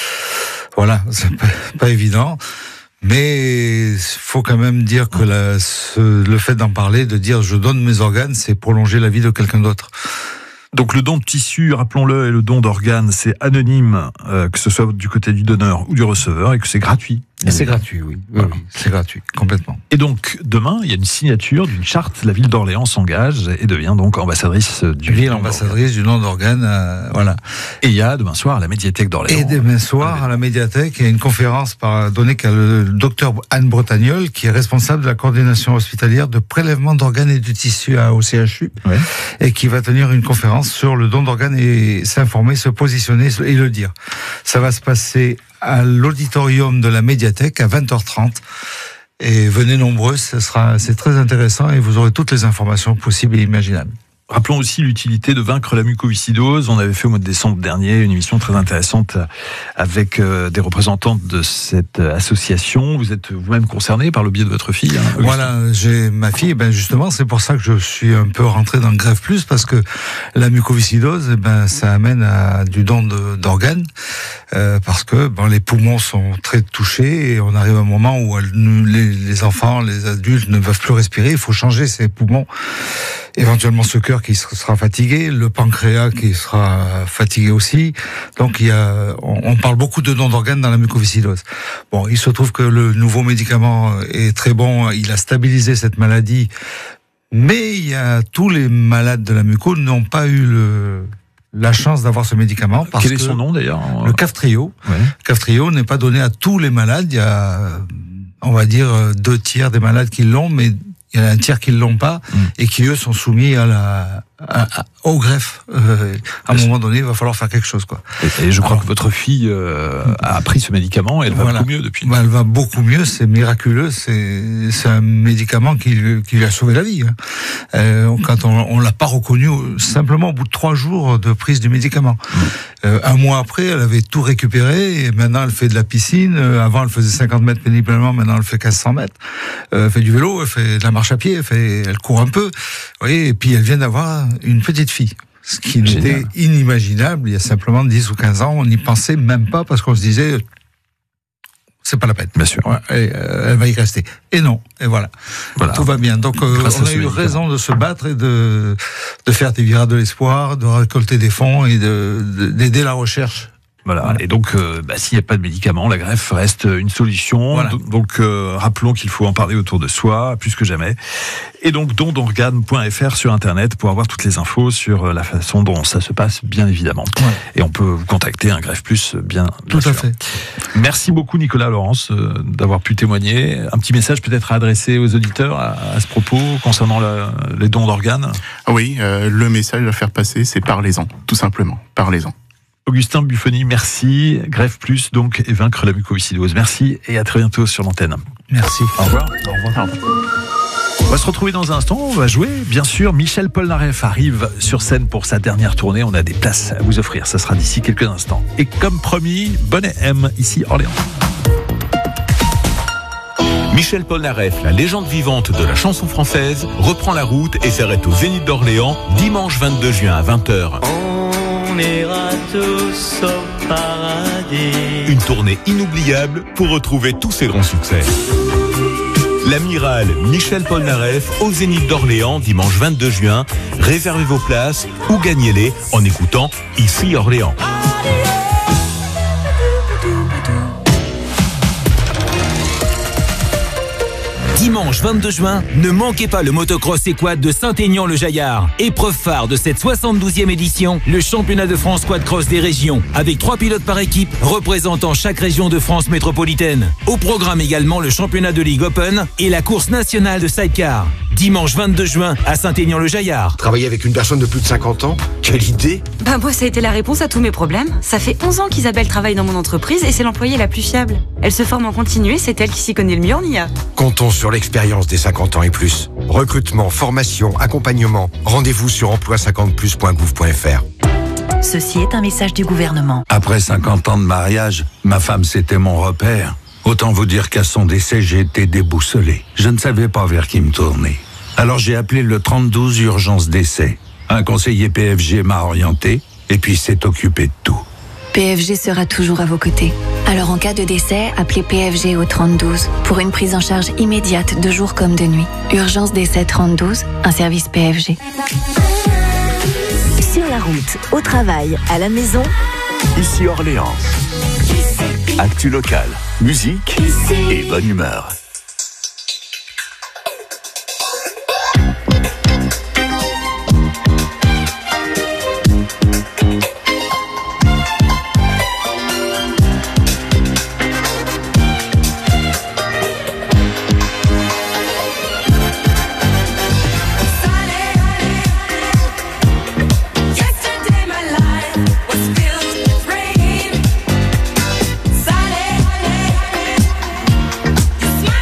voilà, c'est pas évident. Mais faut quand même dire que le fait d'en parler, de dire je donne mes organes, c'est prolonger la vie de quelqu'un d'autre. Donc le don de tissu, rappelons-le, et le don d'organes, c'est anonyme, que ce soit du côté du donneur ou du receveur, et que c'est gratuit. Et c'est gratuit, oui. Voilà. Oui, c'est gratuit, complètement. Et donc, demain, il y a une signature d'une charte. La ville d'Orléans s'engage et devient donc ambassadrice du ville ambassadrice du don d'organes, voilà. Et il y a demain soir à la médiathèque d'Orléans. Et demain soir à la médiathèque, il y a une conférence donnée par le docteur Anne Bretagnol, qui est responsable de la coordination hospitalière de prélèvement d'organes et de tissus au CHU, ouais. Et qui va tenir une conférence sur le don d'organes et s'informer, se positionner et le dire. Ça va se passer à l'auditorium de la médiathèque à 20h30 et venez nombreux, c'est très intéressant et vous aurez toutes les informations possibles et imaginables. Rappelons aussi l'utilité de vaincre la mucoviscidose. On avait fait au mois de décembre dernier une émission très intéressante avec des représentants de cette association. Vous êtes vous-même concerné par le biais de votre fille, hein, Voilà, j'ai ma fille. Justement, c'est pour ça que je suis un peu rentré dans le Greffe Plus, parce que la mucoviscidose, ça amène à du don d'organes, parce que les poumons sont très touchés et on arrive à un moment où les enfants, les adultes ne peuvent plus respirer. Il faut changer ces poumons. Éventuellement ce cœur qui sera fatigué, le pancréas qui sera fatigué aussi. Donc on parle beaucoup de dons d'organes dans la mucoviscidose. Bon, il se trouve que le nouveau médicament est très bon, il a stabilisé cette maladie, mais tous les malades de la muco n'ont pas eu la chance d'avoir ce médicament. Quel est son nom d'ailleurs ? Le Kaftrio. Ouais. Kaftrio n'est pas donné à tous les malades. Il y a, on va dire, 2/3 des malades qui l'ont, mais il y en a un tiers qui ne l'ont pas et qui, eux, sont soumis au greffe. À un moment donné, il va falloir faire quelque chose, quoi. Et je crois que votre fille a pris ce médicament et elle va beaucoup mieux depuis. Elle va beaucoup mieux, c'est miraculeux. C'est un médicament qui lui a sauvé la vie. Quand on l'a pas reconnu, simplement au bout de 3 jours de prise du médicament. Un mois après, elle avait tout récupéré et maintenant elle fait de la piscine. Avant, elle faisait 50 mètres péniblement, maintenant elle fait 1500 mètres. Elle fait du vélo, elle fait de la marche à pied, elle court un peu. Vous voyez, et puis elle vient d'avoir une petite fille. Ce qui n'était inimaginable il y a simplement 10 ou 15 ans. On n'y pensait même pas parce qu'on se disait c'est pas la peine. Bien sûr. Elle va y rester. Et non. Et voilà. Tout va bien. Donc on a eu raison de se battre et de faire des virades de l'espoir, de récolter des fonds et d'aider la recherche. Voilà. Et donc, s'il n'y a pas de médicaments, la greffe reste une solution. Voilà. Donc, rappelons qu'il faut en parler autour de soi, plus que jamais. Et donc, dondorganes.fr sur Internet pour avoir toutes les infos sur la façon dont ça se passe, bien évidemment. Ouais. Et on peut vous contacter, un Greffe Plus, bien Tout sûr. à fait. Merci beaucoup, Nicolas Laurence, d'avoir pu témoigner. Un petit message peut-être à adresser aux auditeurs à ce propos, concernant les dons d'organes. Oui, le message à faire passer, c'est parlez-en, tout simplement. Parlez-en. Augustin Buffoni, merci. Greffe Plus, donc, et vaincre la mucoviscidose. Merci et à très bientôt sur l'antenne. Merci. Au revoir. Au revoir. On va se retrouver dans un instant. On va jouer, bien sûr. Michel Polnareff arrive sur scène pour sa dernière tournée. On a des places à vous offrir. Ça sera d'ici quelques instants. Et comme promis, Bonnet M, ici Orléans. Michel Polnareff, la légende vivante de la chanson française, reprend la route et s'arrête au Zénith d'Orléans dimanche 22 juin à 20h. On ira tous au paradis. Une tournée inoubliable pour retrouver tous ses grands succès. L'amiral Michel Polnareff au Zénith d'Orléans dimanche 22 juin. Réservez vos places ou gagnez-les en écoutant Ici Orléans. Dimanche 22 juin, ne manquez pas le motocross Equad de Saint-Aignan-le-Jaillard. Épreuve phare de cette 72e édition, le championnat de France Quad Cross des régions, avec 3 pilotes par équipe représentant chaque région de France métropolitaine. Au programme également le championnat de Ligue Open et la course nationale de sidecar. Dimanche 22 juin à Saint-Aignan-le-Jaillard. Travailler avec une personne de plus de 50 ans ? Quelle idée ? Moi, ça a été la réponse à tous mes problèmes. Ça fait 11 ans qu'Isabelle travaille dans mon entreprise et c'est l'employée la plus fiable. Elle se forme en continu et c'est elle qui s'y connaît le mieux en IA. Comptons sur l'expérience des 50 ans et plus. Recrutement, formation, accompagnement. Rendez-vous sur emploi50plus.gouv.fr. Ceci est un message du gouvernement. Après 50 ans de mariage, ma femme c'était mon repère. Autant vous dire qu'à son décès, j'ai été déboussolé. Je ne savais pas vers qui me tourner. Alors j'ai appelé le 32 urgence décès. Un conseiller PFG m'a orienté et puis s'est occupé de tout. PFG sera toujours à vos côtés. Alors en cas de décès, appelez PFG au 3012 pour une prise en charge immédiate de jour comme de nuit. Urgence décès 3012, un service PFG. Sur la route, au travail, à la maison. Ici Orléans. Actu local, musique et bonne humeur. Smile.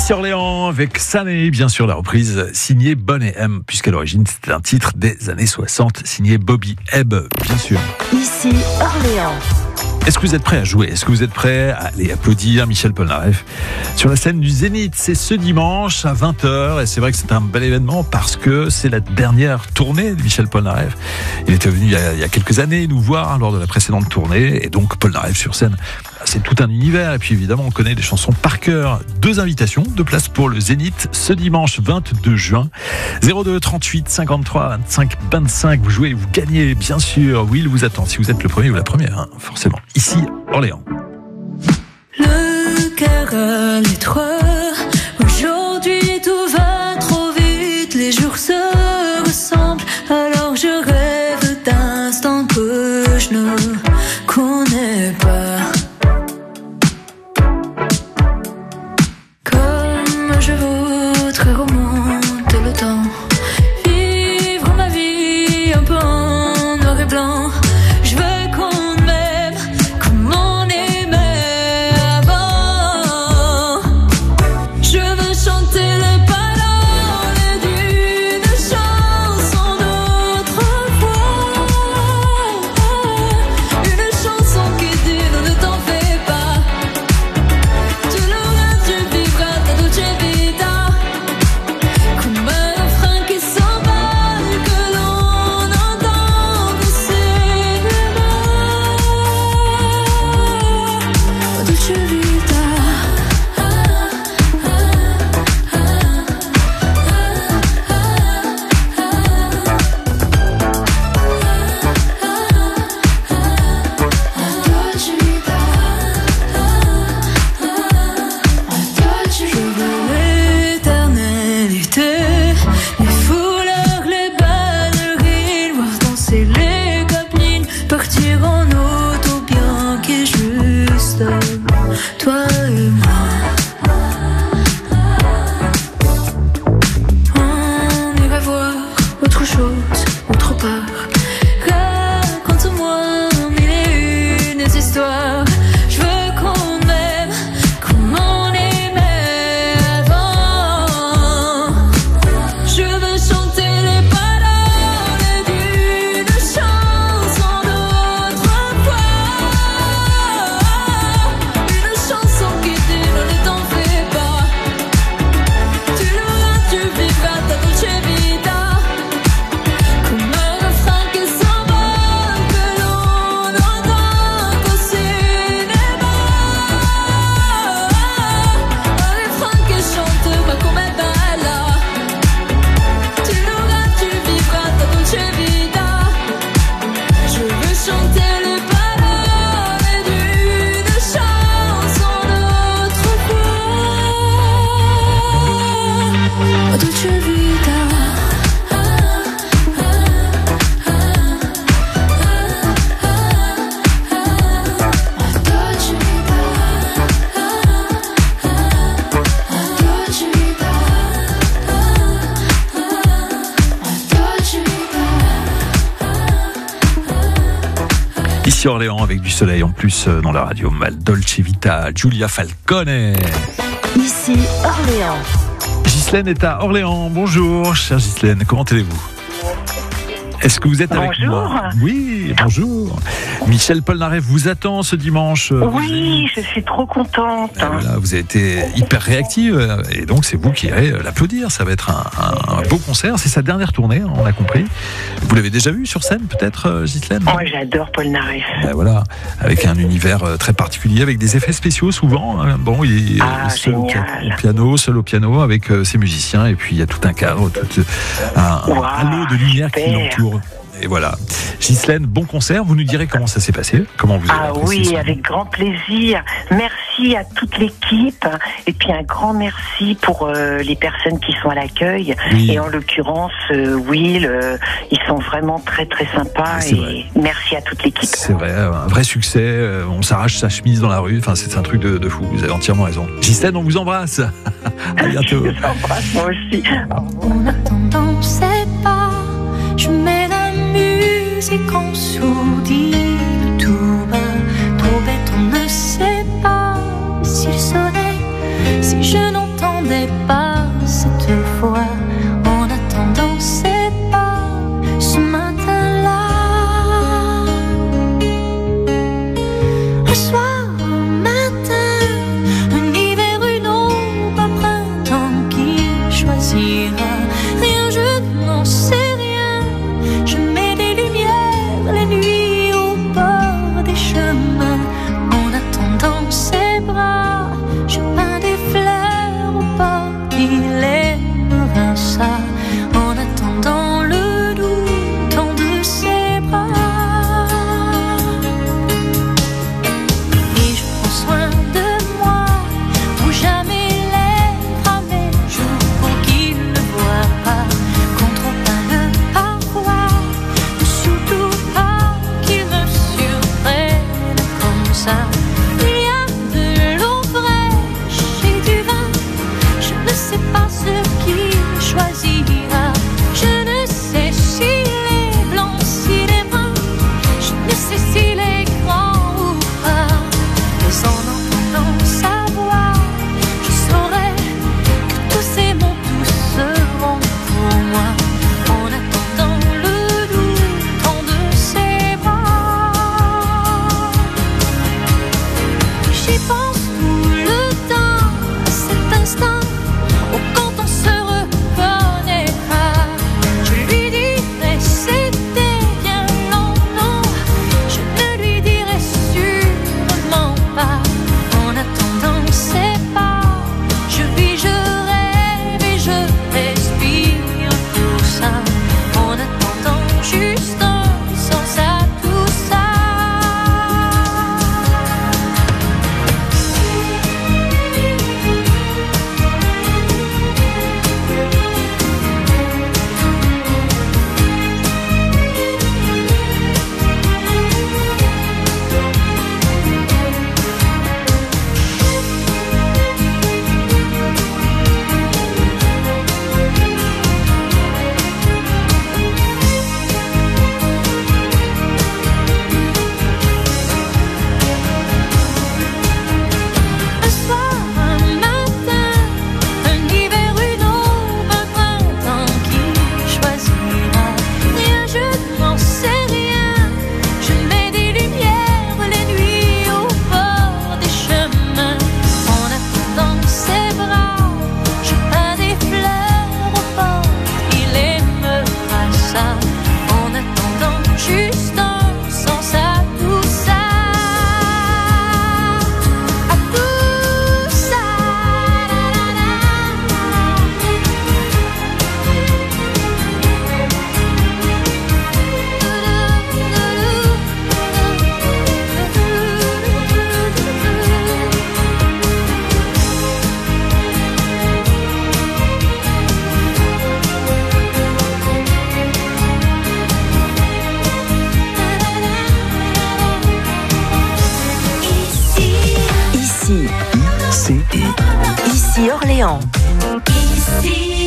Ici Orléans avec Sané, bien sûr la reprise signée Bonnet M, puisqu'à l'origine c'était un titre des années 60 signé Bobby Hebb, bien sûr. Ici Orléans. Est-ce que vous êtes prêts à jouer? Est-ce que vous êtes prêts à aller applaudir Michel Polnareff sur la scène du Zénith? C'est ce dimanche à 20h et c'est vrai que c'est un bel événement parce que c'est la dernière tournée de Michel Polnareff. Il était venu il y a quelques années nous voir lors de la précédente tournée et donc Polnareff sur scène, c'est tout un univers et puis évidemment on connaît les chansons par cœur. 2 invitations, 2 places pour le Zénith ce dimanche 22 juin. 02 38 53 25 25, vous jouez et vous gagnez bien sûr. Will vous attend si vous êtes le premier ou la première, hein, forcément. Ici, Orléans. Le cœur à l'étroit, aujourd'hui tout va trop vite, les jours se ressemblent, alors je rêve d'instants que je ne connais pas. Comme je voudrais remonter le temps, vivre ma vie un peu en noir et blanc. Je veux Orléans avec du soleil en plus dans la radio. Mal Dolce Vita, Giulia Falcone. Ici Orléans. Ghislaine est à Orléans. Bonjour, chère Ghislaine, comment allez-vous? Est-ce que vous êtes avec moi? Oui, bonjour. Michel Polnareff vous attend ce dimanche. Oui, je suis trop contente. Voilà, vous avez été hyper réactive et donc c'est vous qui irez l'applaudir. Ça va être un beau concert. C'est sa dernière tournée, on a compris. Vous l'avez déjà vu sur scène peut-être, Ghislaine? Moi, j'adore Polnareff. Voilà, avec un univers très particulier, avec des effets spéciaux souvent. Bon, il est seul au piano avec ses musiciens et puis il y a tout un cadre, un halo de lumière qui l'entoure. Et voilà. Ghislaine, bon concert. Vous nous direz comment ça s'est passé, comment vous avez apprécié oui, avec grand plaisir. Merci à toute l'équipe et puis un grand merci pour les personnes qui sont à l'accueil. Oui. Et en l'occurrence, Will, ils sont vraiment très très sympas et vrai. Merci à toute l'équipe. C'est vrai, un vrai succès. On s'arrache sa chemise dans la rue. Enfin, c'est un truc de fou. Vous avez entièrement raison. Ghislaine, on vous embrasse. À bientôt. Je vous embrasse moi aussi. En attendant, c'est pas. Je mets la musique en sourdine tout bas, trop bête, on ne sait pas si le soleil, si je n'entendais J'y pense tout le temps, cet instant où quand on se reconnaîtra, je lui dirai c'était bien long, non, je ne lui dirai sûrement pas. En attendant, c'est pas, je vis, je rêve et je respire tout ça. En attendant, juste un sens à tout ça. Un soir, un matin, un hiver, une aube, un printemps, qui choisira? Rien, je n'en sais rien. Je mets des lumières les nuits au bord des chemins. En attendant ses bras, je peins des fleurs au bord. Il aimera ça. En attendant, juste un sens à tout ça. À tout ça. Ici, ICI. ici Orléans. Ici